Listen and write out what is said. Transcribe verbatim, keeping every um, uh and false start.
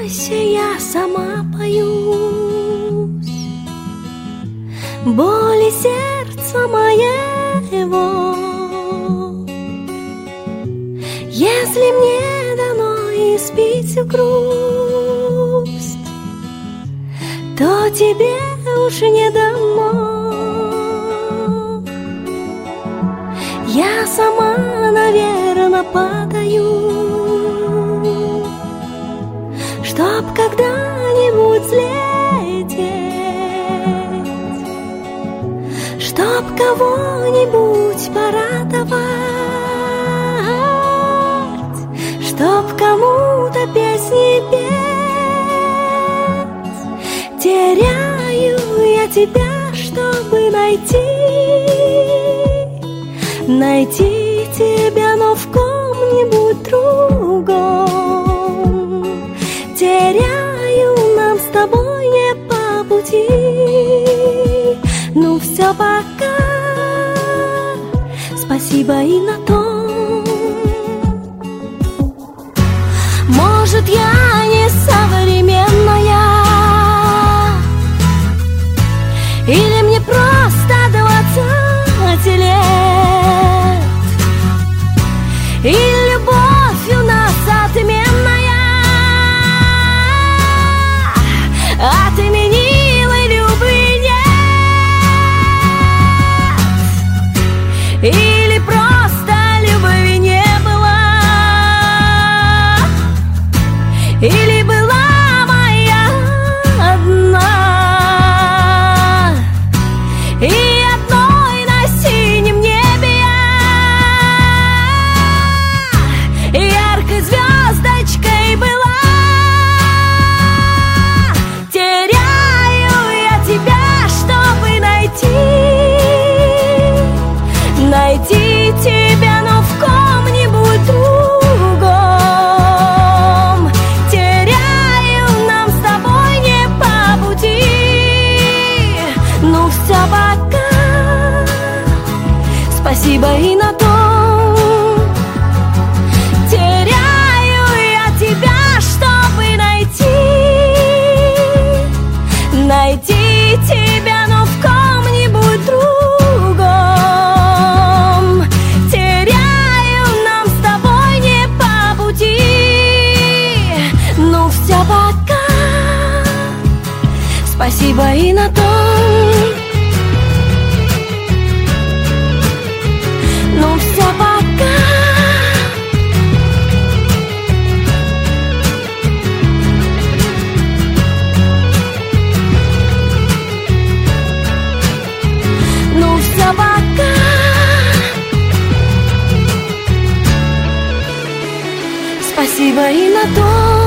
бойся, я сама боюсь боли сердца моего. Если мне дано испить всю грусть, то тебе уж не дано. Я сама, наверно, падаю, чтоб когда-нибудь взлететь, чтоб кого-нибудь порадовать, чтоб кому-то песни петь. Теряю я тебя, чтобы найти, найти тебя, но в ком-нибудь другом. Теряю, нам с тобой не по пути. Ну все, пока, спасибо и на том. Может, я не современная, или мне просто двадцать лет, и любовь у нас отменная, отменила любви нет, или просто любви не было, или была моя одна, и одной на синем небе я яркой звездочкой была. Теряю я тебя, чтобы найти, найти тебя, но в ком-нибудь другом. Теряю, нам с тобой не по пути. Ну все, пока, спасибо и на том. Теряю я тебя, чтобы найти, найти тебя, но в ком-нибудь другом. Теряю, нам с тобой не по пути. Ну все, пока, спасибо и на том. Ну все, пока, ну все, пока, спасибо и на том.